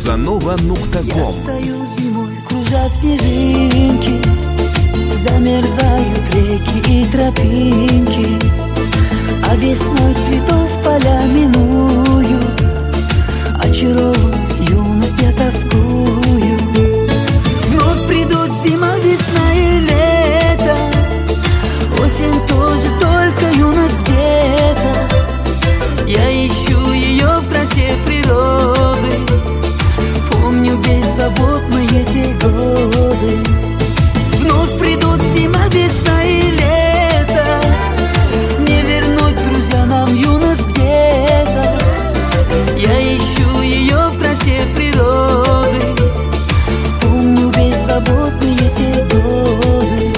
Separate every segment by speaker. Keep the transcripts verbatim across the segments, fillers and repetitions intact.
Speaker 1: Казанова точка ком.
Speaker 2: Я стою зимой, кружат снежинки, замерзают реки и тропинки, а весной цветов поля миную, очаровываю юность, я тоскую. Вновь придут зима, весна и лето, осень тоже, только юность где-то. Я ищу ее в красе природы, помню беззаботные те годы. Вновь придут зима, весна и лето, не вернуть, друзья, нам юность где-то. Я ищу ее в красе природы, помню беззаботные те годы.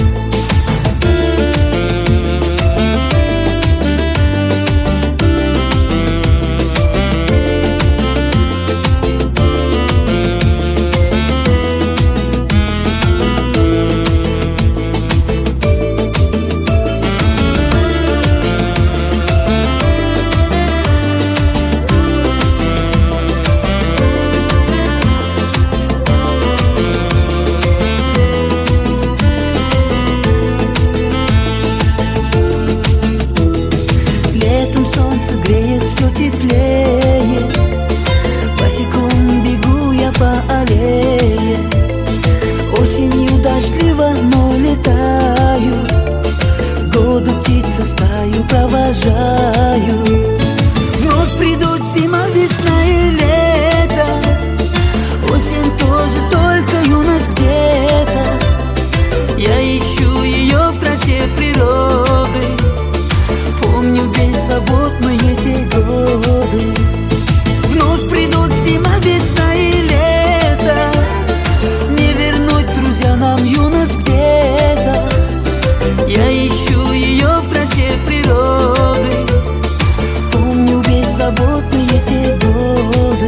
Speaker 2: Солнце греет все теплее, босиком бегу я по аллее. Осенью дождливо, но летаю, годы птица стаю провожаю. Вновь придут зима, весна и лето, осень тоже, только юность где-то. Я ищу ее в красе природы, помню беззаботные те годы. Вновь придут зима, весна и лето, не вернуть, друзья, нам юность где-то. Я ищу ее в красе природы, помню беззаботные те годы.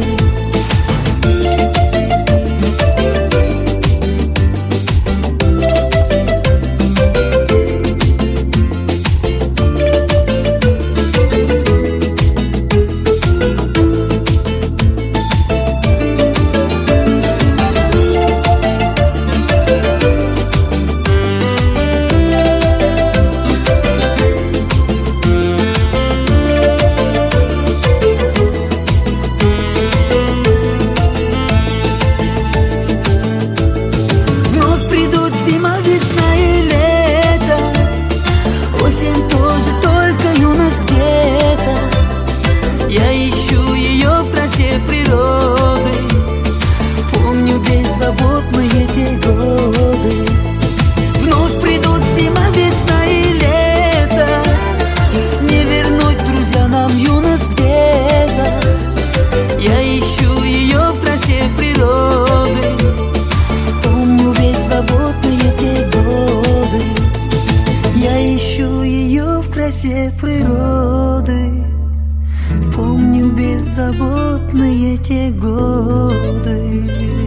Speaker 2: Зима, весна и лето, осень тоже, только юность где-то. Я ищу ее в красе природы, помню беззаботные те годы. Вновь придут зима, весна и лето, не вернуть, друзья, нам юность где-то. Я ищу ее в красе природы, помню беззаботные те годы. Я ищу ее в красе природы, помню беззаботные те годы.